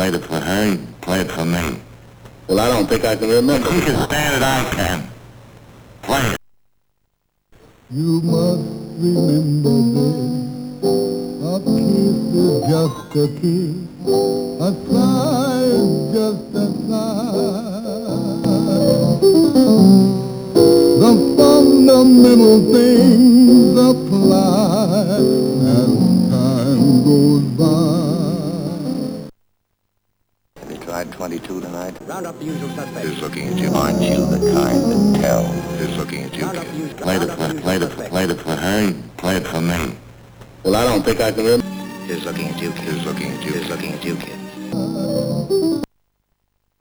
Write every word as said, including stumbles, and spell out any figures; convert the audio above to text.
played it for her, you play it for me. Well, I don't think I can remember. If you can stand it, I can. Play it. You must remember this. A kiss is just a kiss. A sigh is just a sigh. The fundamental things apply as time goes by. Have you tried twenty-two tonight? Round up the usual suspects. Who's looking at you? Aren't you the kind that tell? Who's looking at you, Round up the kid? usual- Played it round up for, the usual played it, suspects. played it for her, you play it for me. Well, I don't think I can remember. Who's looking at you, kid? Who's looking at you? Who's looking at you, kid?